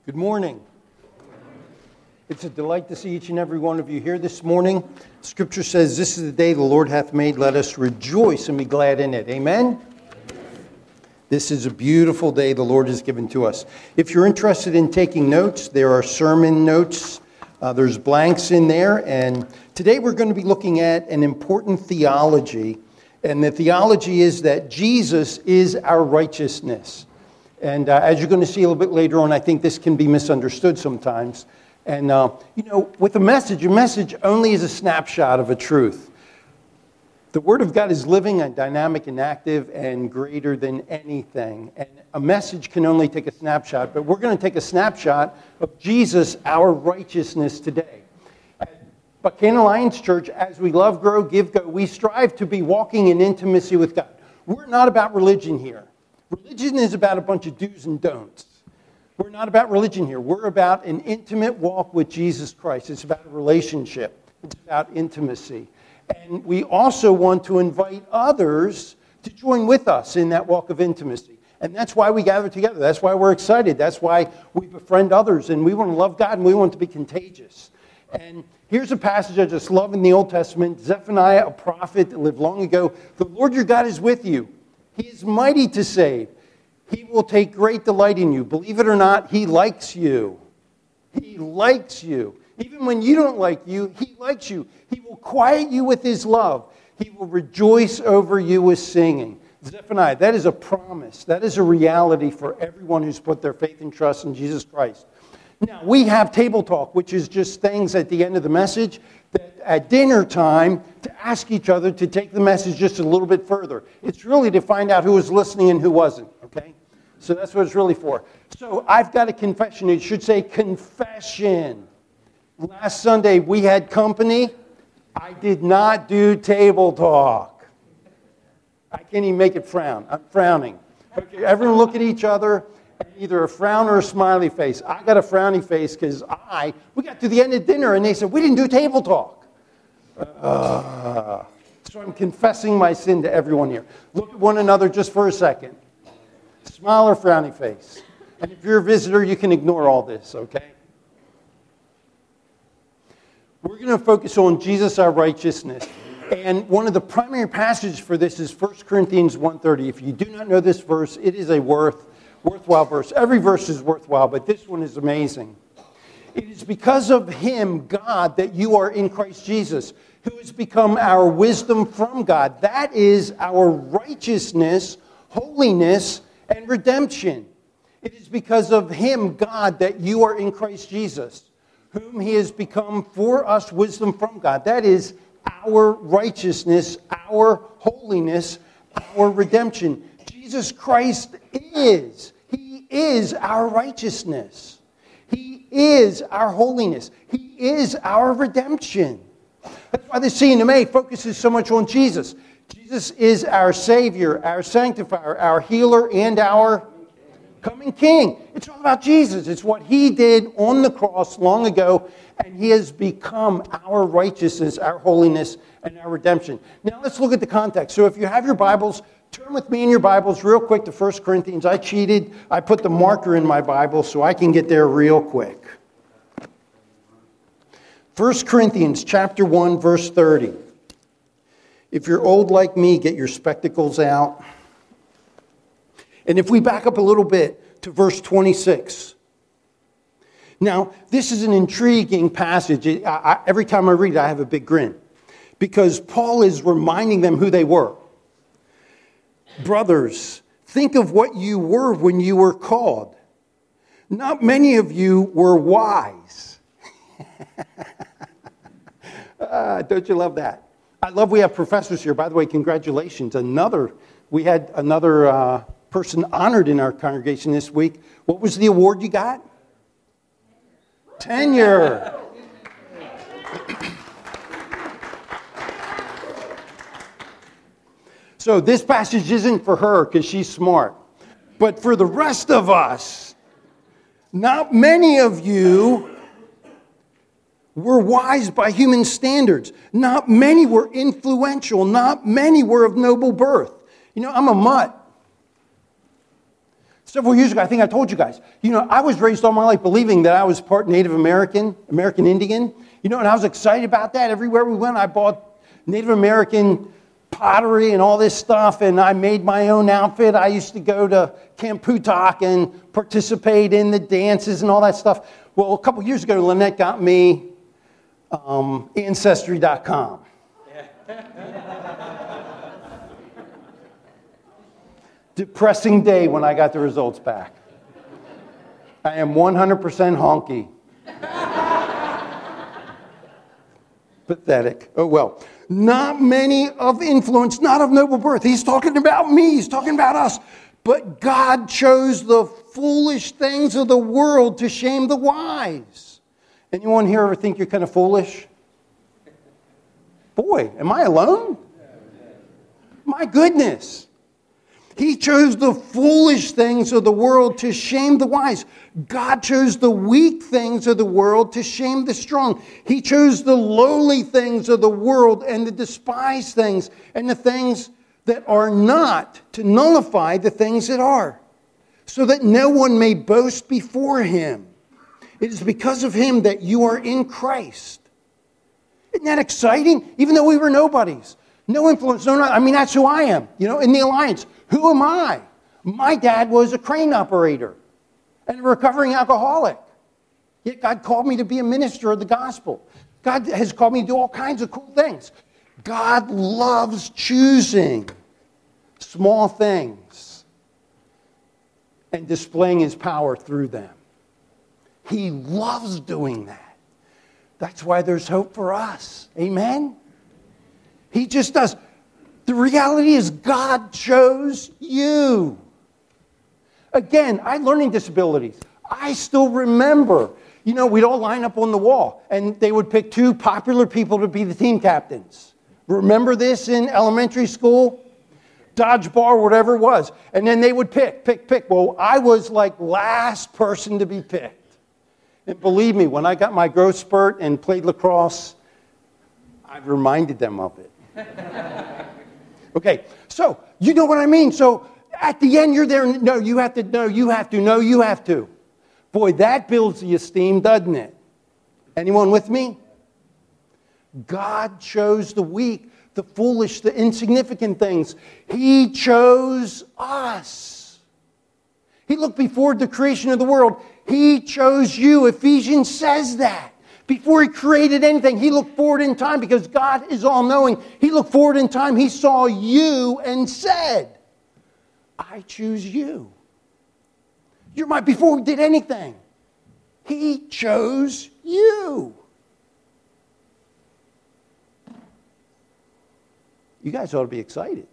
Good morning. It's a delight to see each and every one of you here this morning. Scripture says, "This is the day the Lord hath made. Let us rejoice and be glad in it." Amen? This is a beautiful day the Lord has given to us. If you're interested in taking notes, there are sermon notes. There's blanks in there. And today we're going to be looking at an important theology. And the theology is that Jesus is our righteousness. And as you're going to see a little bit later on, I think this can be misunderstood sometimes. And, with a message only is a snapshot of a truth. The Word of God is living and dynamic and active and greater than anything. And a message can only take a snapshot, but we're going to take a snapshot of Jesus, our righteousness today. At Buchanan Alliance Church, as we love, grow, give, go, we strive to be walking in intimacy with God. We're not about religion here. Religion is about a bunch of do's and don'ts. We're not about religion here. We're about an intimate walk with Jesus Christ. It's about a relationship. It's about intimacy. And we also want to invite others to join with us in that walk of intimacy. And that's why we gather together. That's why we're excited. That's why we befriend others. And we want to love God and we want to be contagious. And here's a passage I just love in the Old Testament. Zephaniah, a prophet that lived long ago. "The Lord your God is with you. He is mighty to save. He will take great delight in you." Believe it or not, He likes you. He likes you. Even when you don't like you, He likes you. He will quiet you with His love. He will rejoice over you with singing. Zephaniah, that is a promise. That is a reality for everyone who's put their faith and trust in Jesus Christ. Now, we have table talk, which is just things at the end of the message that at dinner time to ask each other to take the message just a little bit further. It's really to find out who was listening and who wasn't, okay? So that's what it's really for. So I've got a confession. It should say confession. Last Sunday we had company. I did not do table talk. I can't even make it frown. I'm frowning. Okay, everyone look at each other. Either a frown or a smiley face. I got a frowny face because we got to the end of dinner and they said, we didn't do table talk. So I'm confessing my sin to everyone here. Look at one another just for a second. Smile or frowny face. And if you're a visitor, you can ignore all this, okay? We're going to focus on Jesus, our righteousness. And one of the primary passages for this is 1 Corinthians 1:30. If you do not know this verse, it is a worthwhile verse. Every verse is worthwhile, but this one is amazing. "It is because of Him, God, that you are in Christ Jesus, who has become our wisdom from God. That is our righteousness, holiness, and redemption. It is because of Him, God, that you are in Christ Jesus, whom He has become for us wisdom from God." That is our righteousness, our holiness, our redemption. Jesus Christ He is our righteousness. He is our holiness. He is our redemption. That's why the CNMA focuses so much on Jesus. Jesus is our Savior, our Sanctifier, our Healer, and our coming King. It's all about Jesus. It's what He did on the cross long ago, and He has become our righteousness, our holiness, and our redemption. Now let's look at the context. So if you have your Bibles, turn with me in your Bibles real quick to 1 Corinthians. I cheated. I put the marker in my Bible so I can get there real quick. 1 Corinthians chapter 1, verse 30. If you're old like me, get your spectacles out. And if we back up a little bit to verse 26. Now, this is an intriguing passage. Every time I read it, I have a big grin. Because Paul is reminding them who they were. "Brothers, think of what you were when you were called. Not many of you were wise." Don't you love that? I love we have professors here. By the way, congratulations. We had another person honored in our congregation this week. What was the award you got? Tenure. So this passage isn't for her because she's smart. But for the rest of us, not many of you were wise by human standards. Not many were influential. Not many were of noble birth. I'm a mutt. Several years ago, I think I told you guys, I was raised all my life believing that I was part Native American, American Indian, and I was excited about that. Everywhere we went, I bought Native American pottery and all this stuff, and I made my own outfit. I used to go to Camp Putak and participate in the dances and all that stuff. Well, a couple years ago, Lynette got me Ancestry.com. Depressing day when I got the results back. I am 100% honky. Pathetic. Oh well. Not many of influence, not of noble birth. He's talking about me. He's talking about us. But God chose the foolish things of the world to shame the wise. Anyone here ever think you're kind of foolish? Boy, am I alone? My goodness. He chose the foolish things of the world to shame the wise. God chose the weak things of the world to shame the strong. He chose the lowly things of the world and the despised things and the things that are not to nullify the things that are, so that no one may boast before him. It is because of him that you are in Christ. Isn't that exciting? Even though we were nobodies. No influence, that's who I am, in the Alliance. Who am I? My dad was a crane operator and a recovering alcoholic. Yet God called me to be a minister of the gospel. God has called me to do all kinds of cool things. God loves choosing small things and displaying his power through them. He loves doing that. That's why there's hope for us. Amen? He just does. The reality is God chose you. Again, I had learning disabilities. I still remember, we'd all line up on the wall, and they would pick two popular people to be the team captains. Remember this in elementary school? Dodgeball, whatever it was. And then they would pick. Well, I was like last person to be picked. And believe me, when I got my growth spurt and played lacrosse, I reminded them of it. Okay, so you know what I mean. So at the end, you're there. No, you have to. No, you have to. No, you have to. Boy, that builds the esteem, doesn't it? Anyone with me? God chose the weak, the foolish, the insignificant things. He chose us. He looked before the creation of the world. He chose you. Ephesians says that. Before he created anything, he looked forward in time because God is all-knowing. He looked forward in time. He saw you and said, I choose you. You're mine before we did anything. He chose you. You guys ought to be excited.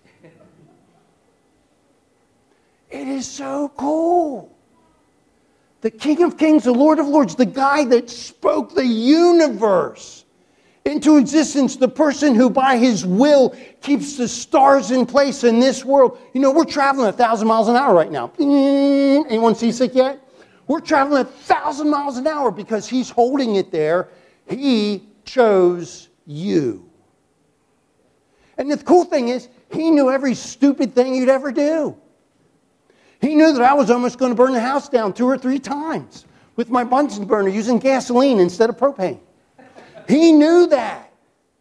It is so cool. The King of Kings, the Lord of Lords, the guy that spoke the universe into existence, the person who by his will keeps the stars in place in this world. We're traveling 1,000 miles an hour right now. Anyone seasick yet? We're traveling 1,000 miles an hour because he's holding it there. He chose you. And the cool thing is, he knew every stupid thing you'd ever do. He knew that I was almost going to burn the house down 2 or 3 times with my Bunsen burner using gasoline instead of propane. He knew that.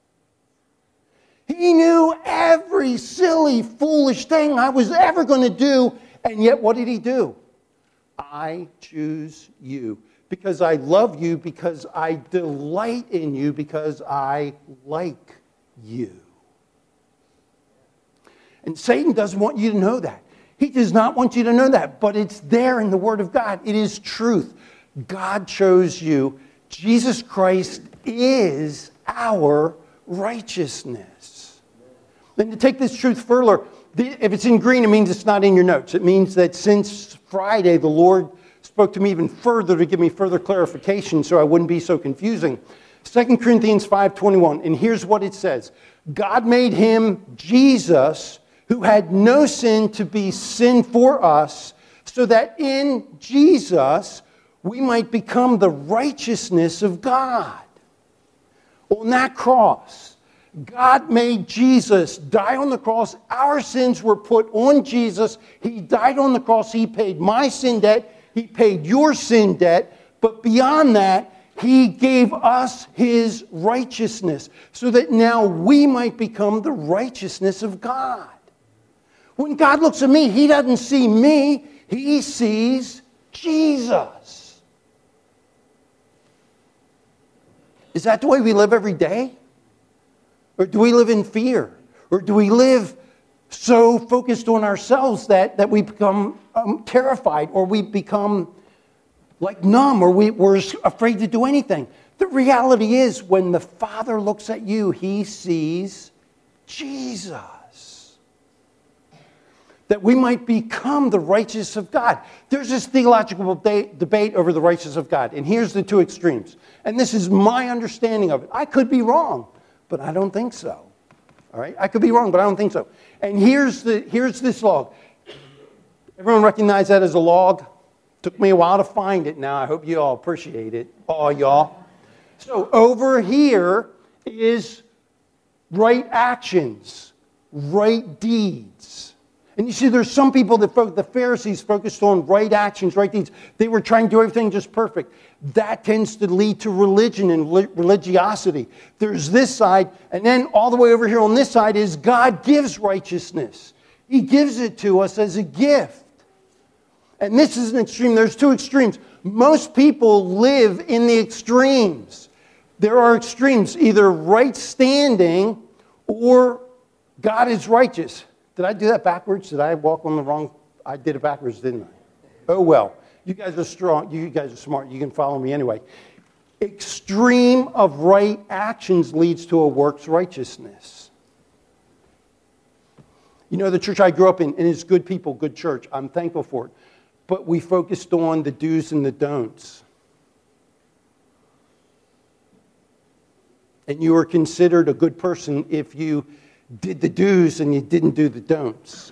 He knew every silly, foolish thing I was ever going to do. And yet, what did he do? I choose you because I love you, because I delight in you, because I like you. And Satan doesn't want you to know that. He does not want you to know that, but it's there in the Word of God. It is truth. God chose you. Jesus Christ is our righteousness. Then to take this truth further, if it's in green, it means it's not in your notes. It means that since Friday, the Lord spoke to me even further to give me further clarification so I wouldn't be so confusing. 2 Corinthians 5:21, and here's what it says. God made him, Jesus, who had no sin, to be sin for us, so that in Jesus we might become the righteousness of God. On that cross, God made Jesus die on the cross. Our sins were put on Jesus. He died on the cross. He paid my sin debt. He paid your sin debt. But beyond that, He gave us His righteousness so that now we might become the righteousness of God. When God looks at me, He doesn't see me. He sees Jesus. Is that the way we live every day? Or do we live in fear? Or do we live so focused on ourselves that we become terrified, or we become like numb, or we're afraid to do anything? The reality is, when the Father looks at you, He sees Jesus. That we might become the righteousness of God. There's this theological debate over the righteousness of God. And here's the two extremes. And this is my understanding of it. I could be wrong, but I don't think so. All right? I could be wrong, but I don't think so. And here's this log. Everyone recognize that as a log? Took me a while to find it now. I hope you all appreciate it. All y'all. So over here is right actions, right deeds. And you see, there's some people the Pharisees focused on right actions, right deeds. They were trying to do everything just perfect. That tends to lead to religion and religiosity. There's this side, and then all the way over here on this side is God gives righteousness. He gives it to us as a gift. And this is an extreme. There's two extremes. Most people live in the extremes. There are extremes, either right standing or God is righteous. Did I do that backwards? Did I walk on the wrong? I did it backwards, didn't I? Oh, well. You guys are strong. You guys are smart. You can follow me anyway. Extreme of right actions leads to a works righteousness. You know, the church I grew up in, and it's good people, good church. I'm thankful for it. But we focused on the do's and the don'ts. And you were considered a good person if you did the do's and you didn't do the don'ts.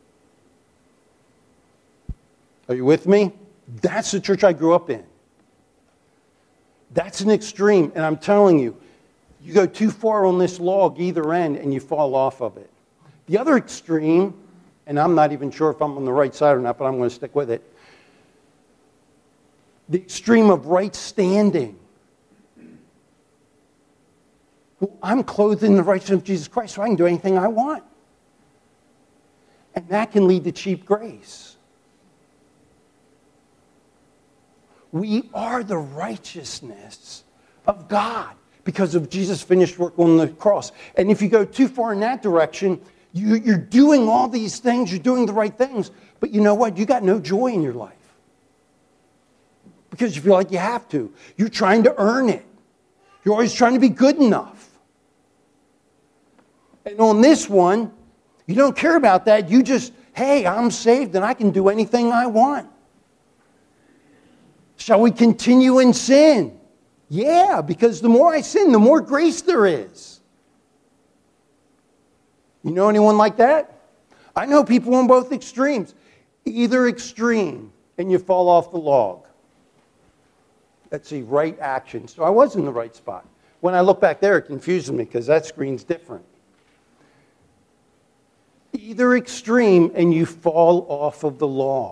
Are you with me? That's the church I grew up in. That's an extreme. And I'm telling you, you go too far on this log either end and you fall off of it. The other extreme, and I'm not even sure if I'm on the right side or not, but I'm going to stick with it. The extreme of right standing. Well, I'm clothed in the righteousness of Jesus Christ, so I can do anything I want. And that can lead to cheap grace. We are the righteousness of God because of Jesus' finished work on the cross. And if you go too far in that direction, you're doing all these things, you're doing the right things, but you know what? You got no joy in your life. Because you feel like you have to. You're trying to earn it. You're always trying to be good enough. And on this one, you don't care about that. You just, hey, I'm saved and I can do anything I want. Shall we continue in sin? Yeah, because the more I sin, the more grace there is. You know anyone like that? I know people on both extremes. Either extreme, and you fall off the log. Let's see, right action. So I was in the right spot. When I look back there, it confuses me because that screen's different. Either extreme, and you fall off of the log.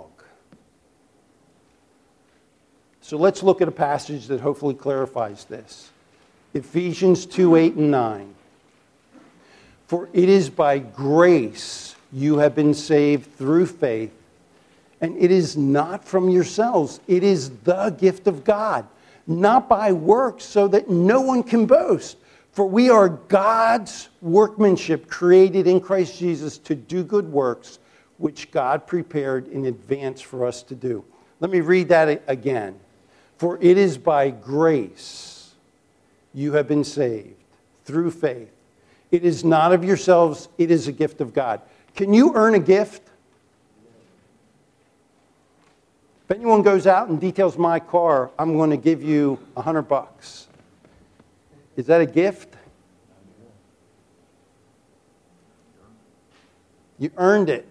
So let's look at a passage that hopefully clarifies this. Ephesians 2:8-9. For it is by grace you have been saved through faith, and it is not from yourselves. It is the gift of God, not by works, so that no one can boast. For we are God's workmanship, created in Christ Jesus to do good works, which God prepared in advance for us to do. Let me read that again. For it is by grace you have been saved through faith. It is not of yourselves, it is a gift of God. Can you earn a gift? If anyone goes out and details my car, I'm going to give you $100. Is that a gift? You earned it.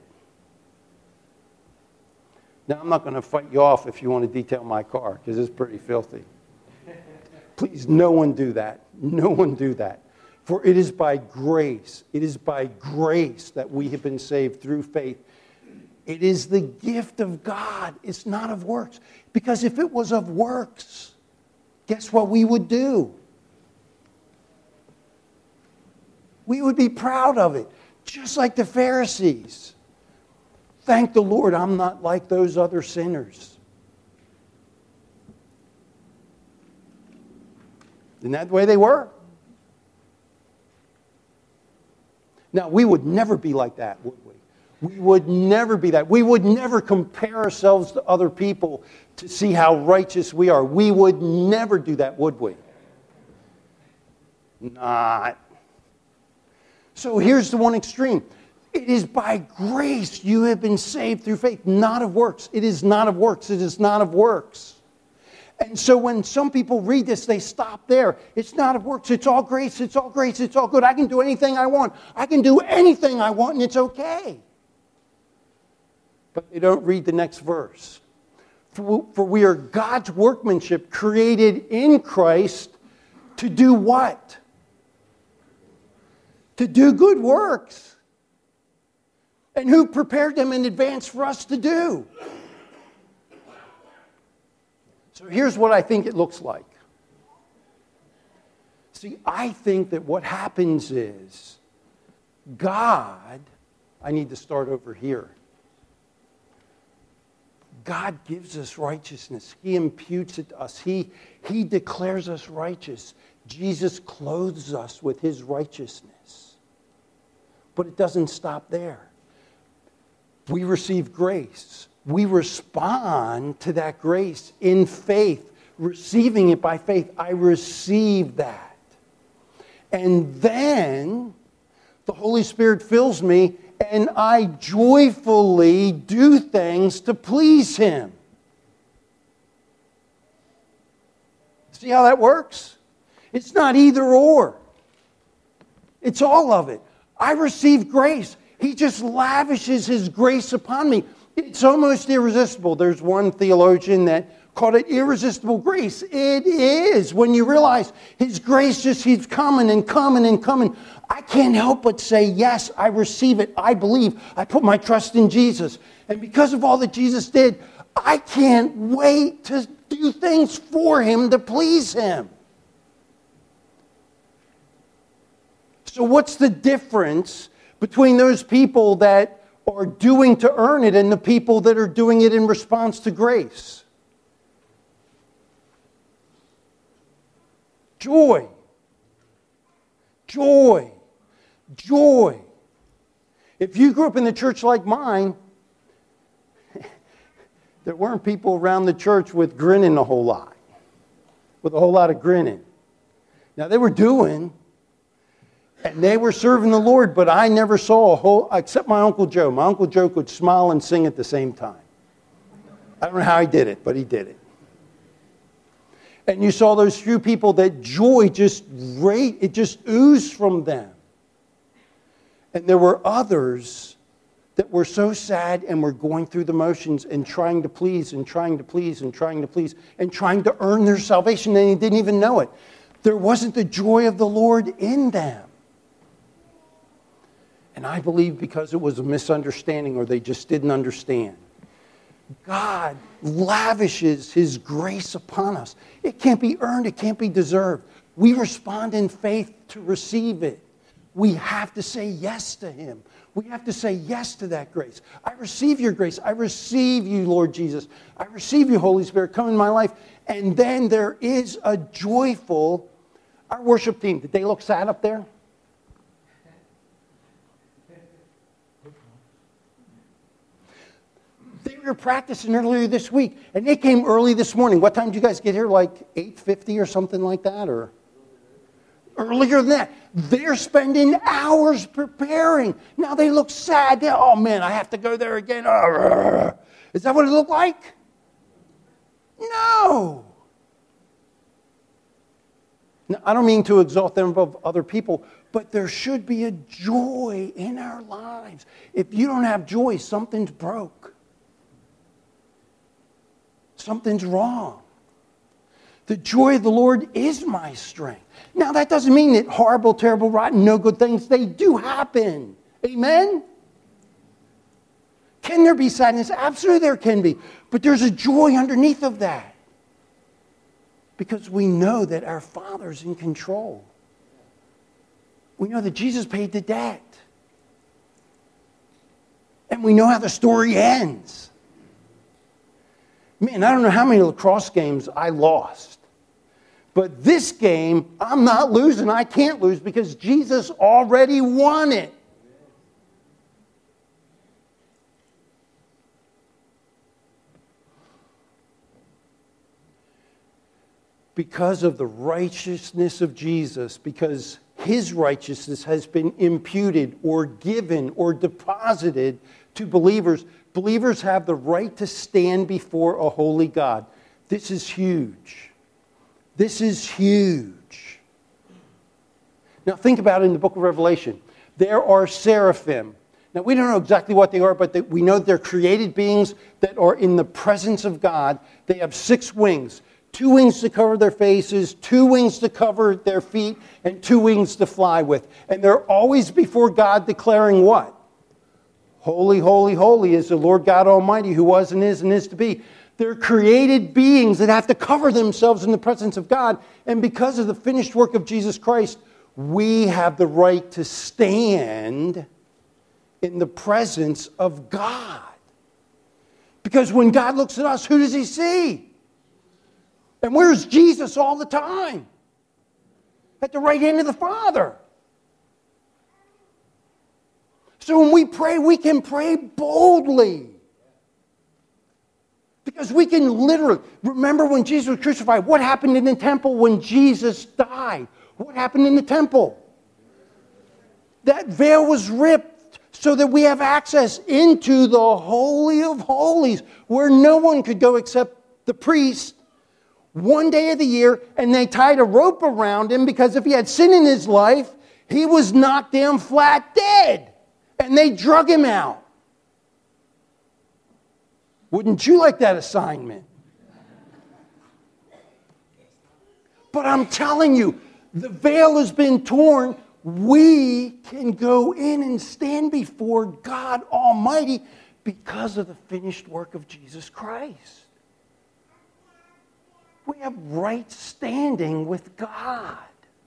Now, I'm not going to fight you off if you want to detail my car, because it's pretty filthy. Please, no one do that. No one do that. For it is by grace that we have been saved through faith. It is the gift of God. It's not of works. Because if it was of works, guess what we would do? We would be proud of it, just like the Pharisees. Thank the Lord, I'm not like those other sinners. Isn't that the way they were? Now, we would never be like that, would we? We would never be that. We would never compare ourselves to other people to see how righteous we are. We would never do that, would we? Not. So here's the one extreme. It is by grace you have been saved through faith, not of works. It is not of works. It is not of works. And so when some people read this, they stop there. It's not of works. It's all grace. It's all grace. It's all good. I can do anything I want. I can do anything I want, and it's okay. But they don't read the next verse. For we are God's workmanship, created in Christ to do what? To do good works. And who prepared them in advance for us to do? So here's what I think it looks like. See, I think that what happens is God, I need to start over here. God gives us righteousness. He imputes it to us. He declares us righteous. Jesus clothes us with his righteousness. But it doesn't stop there. We receive grace. We respond to that grace in faith, receiving it by faith. I receive that. And then the Holy Spirit fills me, and I joyfully do things to please him. See how that works? It's not either or. It's all of it. I receive grace. He just lavishes his grace upon me. It's almost irresistible. There's one theologian that called it irresistible grace. It is. When you realize his grace just keeps coming and coming and coming. I can't help but say, yes, I receive it. I believe. I put my trust in Jesus. And because of all that Jesus did, I can't wait to do things for him to please him. So what's the difference between those people that are doing to earn it and the people that are doing it in response to grace? Joy. Joy. Joy. If you grew up in the church like mine, there weren't people around the church with grinning a whole lot. With a whole lot of grinning. Now they were doing, and they were serving the Lord, but I never saw a whole, except my Uncle Joe. My Uncle Joe could smile and sing at the same time. I don't know how he did it, but he did it. And you saw those few people that joy it just oozed from them. And there were others that were so sad and were going through the motions and trying to please and trying to please and trying to please and trying to earn their salvation, and they didn't even know it. There wasn't the joy of the Lord in them. And I believe because it was a misunderstanding or they just didn't understand. God lavishes his grace upon us. It can't be earned. It can't be deserved. We respond in faith to receive it. We have to say yes to him. We have to say yes to that grace. I receive your grace. I receive you, Lord Jesus. I receive you, Holy Spirit. Come in my life. And then there is a joyful, our worship team, did they look sad up there? They were practicing earlier this week, and they came early this morning. What time did you guys get here? Like 8:50 or something like that? Or earlier than that. They're spending hours preparing. Now they look sad. Oh, man, I have to go there again. Is that what it looked like? No. Now, I don't mean to exalt them above other people, but there should be a joy in our lives. If you don't have joy, something's broke. Something's wrong. The joy of the Lord is my strength. Now, that doesn't mean that horrible, terrible, rotten, no good things, they do happen. Amen? Can there be sadness? Absolutely there can be. But there's a joy underneath of that. Because we know that our Father's in control. We know that Jesus paid the debt. And we know how the story ends. Man, I don't know how many lacrosse games I lost. But this game, I'm not losing. I can't lose because Jesus already won it. Because of the righteousness of Jesus, because his righteousness has been imputed or given or deposited to believers, believers have the right to stand before a holy God. This is huge. This is huge. Now think about it in the book of Revelation. There are seraphim. Now we don't know exactly what they are, but we know they're created beings that are in the presence of God. They have 6 wings. 2 wings to cover their faces, 2 wings to cover their feet, and 2 wings to fly with. And they're always before God declaring what? Holy, holy, holy is the Lord God Almighty who was and is to be. They're created beings that have to cover themselves in the presence of God. And because of the finished work of Jesus Christ, we have the right to stand in the presence of God. Because when God looks at us, who does he see? And where's Jesus all the time? At the right hand of the Father. So when we pray, we can pray boldly. Because we can literally, remember when Jesus was crucified, what happened in the temple when Jesus died? What happened in the temple? That veil was ripped so that we have access into the Holy of Holies, where no one could go except the priest one day of the year, and they tied a rope around him because if he had sin in his life, he was knocked down flat dead. And they drug him out. Wouldn't you like that assignment? But I'm telling you, the veil has been torn. We can go in and stand before God Almighty because of the finished work of Jesus Christ. We have right standing with God.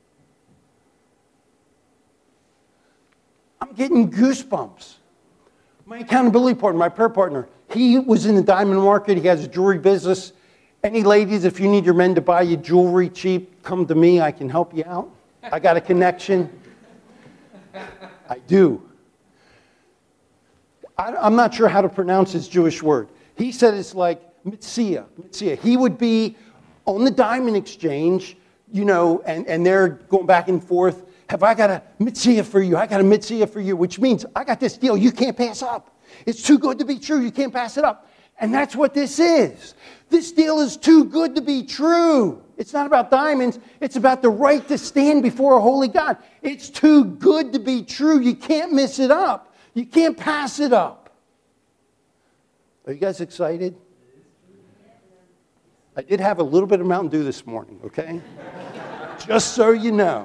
I'm getting goosebumps. My accountability partner, my prayer partner, he was in the diamond market. He has a jewelry business. Any ladies, if you need your men to buy you jewelry cheap, come to me. I can help you out. I got a connection. I do. I'm not sure how to pronounce his Jewish word. He said it's like mitzia. He would be on the diamond exchange, you know, and they're going back and forth. Have I got a mitzia for you? I got a mitzia for you, which means I got this deal you can't pass up. It's too good to be true. You can't pass it up. And that's what this is. This deal is too good to be true. It's not about diamonds. It's about the right to stand before a holy God. It's too good to be true. You can't miss it up. You can't pass it up. Are you guys excited? I did have a little bit of Mountain Dew this morning, okay? Just so you know.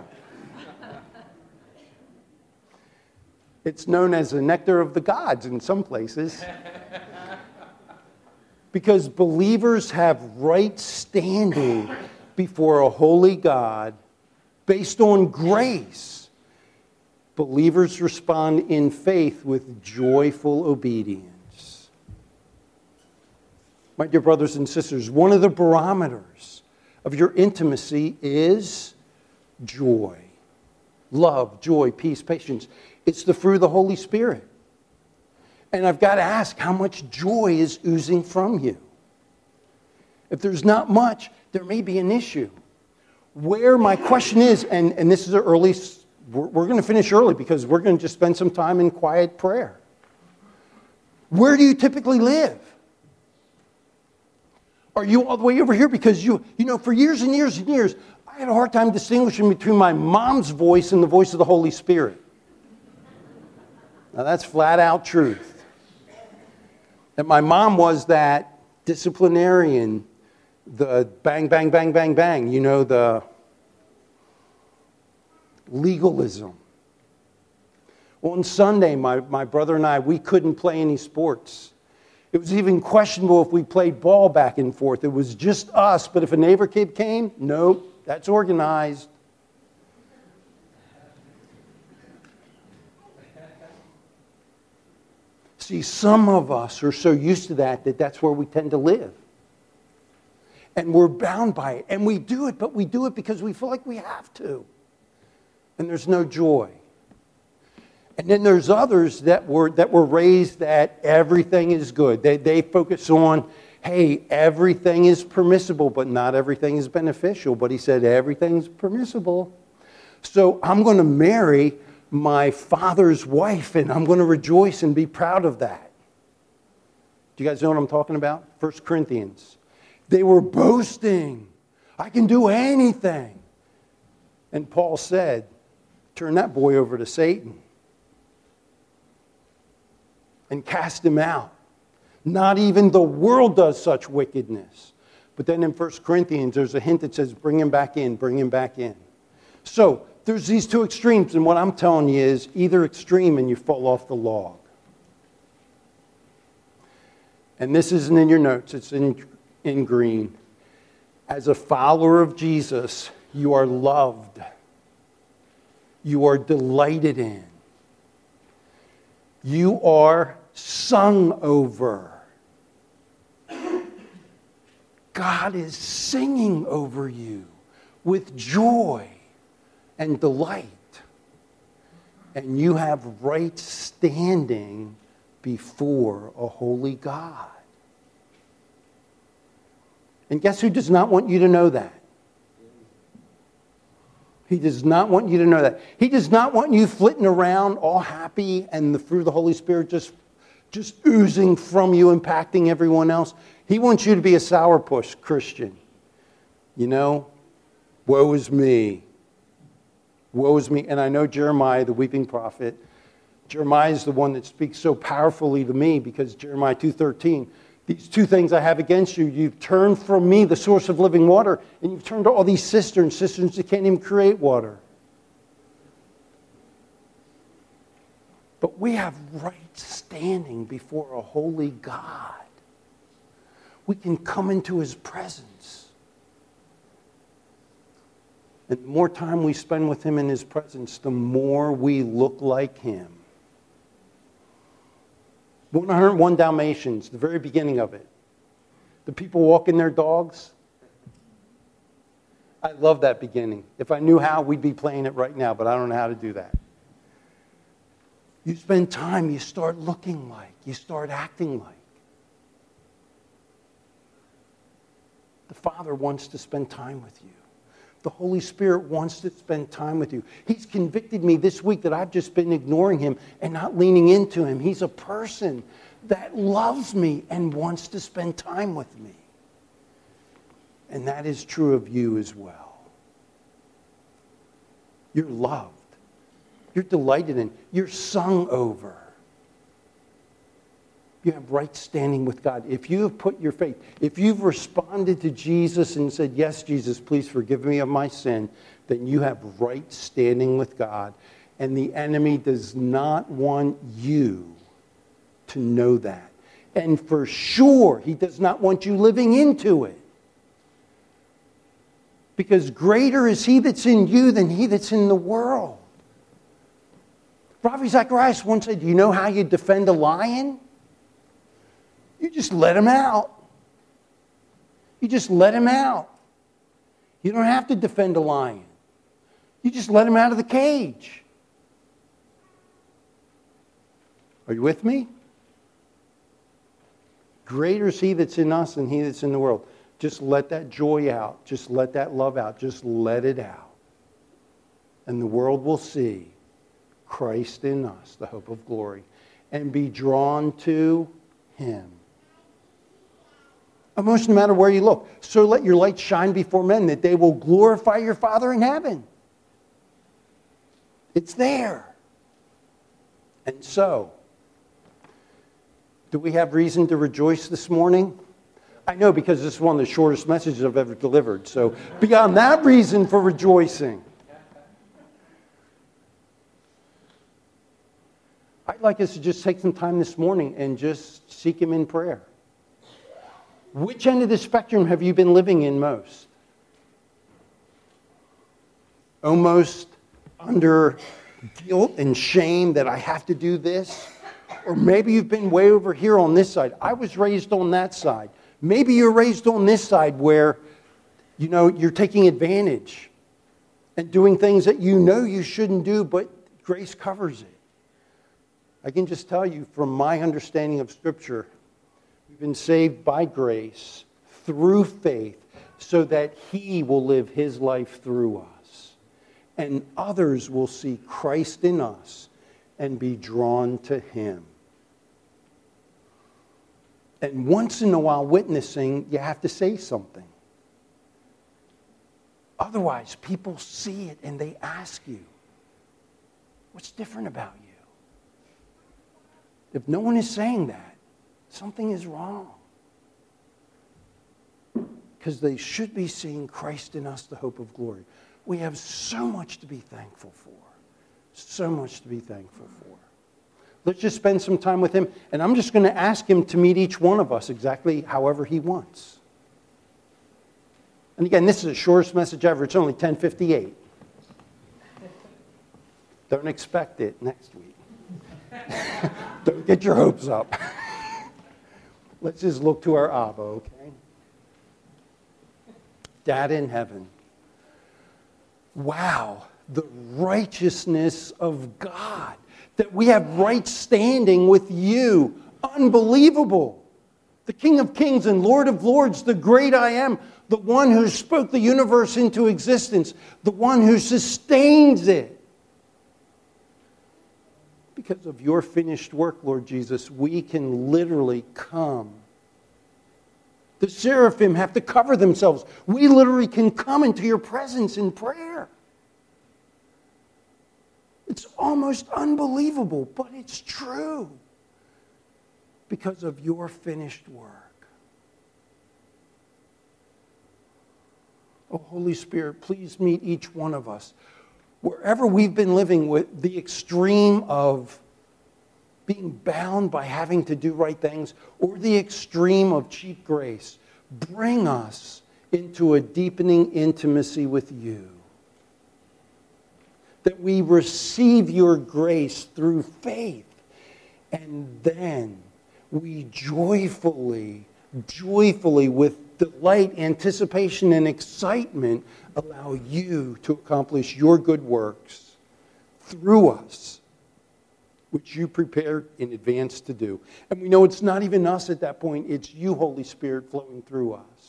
It's known as the nectar of the gods in some places. Because believers have right standing before a holy God based on grace. Believers respond in faith with joyful obedience. My dear brothers and sisters, one of the barometers of your intimacy is joy. Love, joy, peace, patience. It's the fruit of the Holy Spirit. And I've got to ask, how much joy is oozing from you? If there's not much, there may be an issue. Where my question is, and this is early, we're going to finish early because we're going to just spend some time in quiet prayer. Where do you typically live? Are you all the way over here? Because you know, for years and years and years, I had a hard time distinguishing between my mom's voice and the voice of the Holy Spirit. Now that's flat out truth. That my mom was that disciplinarian the bang, bang, bang, bang, bang, the legalism. On Sunday, my brother and I, we couldn't play any sports. It was even questionable if we played ball back and forth. It was just us, but if a neighbor kid came, nope, that's organized. See, some of us are so used to that that's where we tend to live. And we're bound by it. And we do it, but we do it because we feel like we have to. And there's no joy. And then there's others that were raised that everything is good. They focus on, hey, everything is permissible, but not everything is beneficial. But he said everything's permissible. So I'm going to marry my father's wife, and I'm going to rejoice and be proud of that. Do you guys know what I'm talking about? 1 Corinthians. They were boasting. I can do anything. And Paul said, turn that boy over to Satan and cast him out. Not even the world does such wickedness. But then in 1 Corinthians, there's a hint that says, bring him back in, bring him back in. So there's these two extremes, and what I'm telling you is either extreme and you fall off the log. And this isn't in your notes, it's in green. As a follower of Jesus, you are loved. You are delighted in. You are sung over. God is singing over you with joy and delight. And you have right standing before a holy God. And guess who does not want you to know that? He does not want you to know that. He does not want you flitting around all happy and the fruit of the Holy Spirit just oozing from you, impacting everyone else. He wants you to be a sourpuss Christian. Woe is me. Woe is me. And I know Jeremiah, the weeping prophet, Jeremiah is the one that speaks so powerfully to me because Jeremiah 2:13, these two things I have against you. You've turned from me, the source of living water, and you've turned to all these cisterns that can't even create water. But we have right standing before a holy God. We can come into his presence. And the more time we spend with him in his presence, the more we look like him. 101 Dalmatians, the very beginning of it. The people walking their dogs. I love that beginning. If I knew how, we'd be playing it right now, but I don't know how to do that. You spend time, you start looking like, you start acting like. The Father wants to spend time with you. The Holy Spirit wants to spend time with you. He's convicted me this week that I've just been ignoring him and not leaning into him. He's a person that loves me and wants to spend time with me. And that is true of you as well. You're loved. You're delighted in. You're sung over. You have right standing with God. If you have put your faith, if you've responded to Jesus and said, yes, Jesus, please forgive me of my sin, then you have right standing with God. And the enemy does not want you to know that. And for sure, he does not want you living into it. Because greater is he that's in you than he that's in the world. Prophet Zacharias once said, do you know how you defend a lion? You just let him out. You just let him out. You don't have to defend a lion. You just let him out of the cage. Are you with me? Greater is he that's in us than he that's in the world. Just let that joy out. Just let that love out. Just let it out. And the world will see Christ in us, the hope of glory, and be drawn to him. Almost no matter where you look. So let your light shine before men that they will glorify your Father in heaven. It's there. And so, do we have reason to rejoice this morning? I know, because this is one of the shortest messages I've ever delivered. So beyond that reason for rejoicing, I'd like us to just take some time this morning and just seek Him in prayer. Which end of the spectrum have you been living in most? Almost under guilt and shame that I have to do this? Or maybe you've been way over here on this side. I was raised on that side. Maybe you're raised on this side where, you're taking advantage and doing things that you shouldn't do, but grace covers it. I can just tell you from my understanding of Scripture, we've been saved by grace through faith so that He will live His life through us. And others will see Christ in us and be drawn to Him. And once in a while, witnessing, you have to say something. Otherwise, people see it and they ask you, what's different about you? If no one is saying that, something is wrong. Because they should be seeing Christ in us, the hope of glory. We have so much to be thankful for. So much to be thankful for. Let's just spend some time with Him. And I'm just going to ask Him to meet each one of us exactly however He wants. And again, this is the shortest message ever. It's only 10:58. Don't expect it next week. Don't get your hopes up. Let's just look to our Abba, okay? Dad in heaven. Wow, the righteousness of God. That we have right standing with you. Unbelievable. The King of Kings and Lord of Lords, the great I am, the one who spoke the universe into existence, the one who sustains it. Because of your finished work, Lord Jesus, we can literally come. The seraphim have to cover themselves. We literally can come into your presence in prayer. It's almost unbelievable, but it's true. Because of your finished work. Oh, Holy Spirit, please meet each one of us. Wherever we've been living with the extreme of being bound by having to do right things or the extreme of cheap grace, bring us into a deepening intimacy with you. That we receive your grace through faith, and then we joyfully, with delight, anticipation, and excitement, allow you to accomplish your good works through us, which you prepared in advance to do. And we know it's not even us at that point, it's you, Holy Spirit, flowing through us.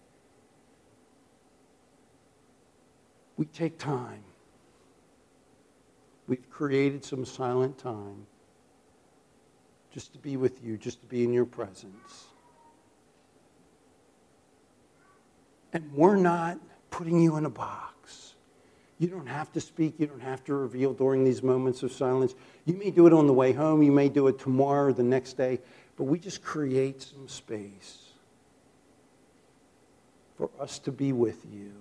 We take time. We've created some silent time just to be with you, just to be in your presence. And we're not putting you in a box. You don't have to speak. You don't have to reveal during these moments of silence. You may do it on the way home. You may do it tomorrow or the next day. But we just create some space for us to be with you.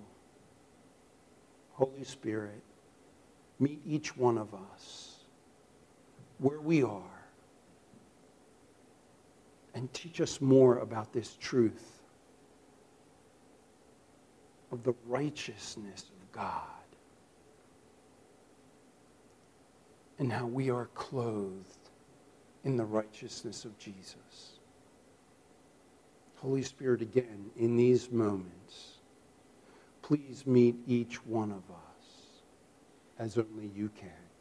Holy Spirit, meet each one of us where we are and teach us more about this truth of the righteousness of God and how we are clothed in the righteousness of Jesus. Holy Spirit, again, in these moments, please meet each one of us as only you can.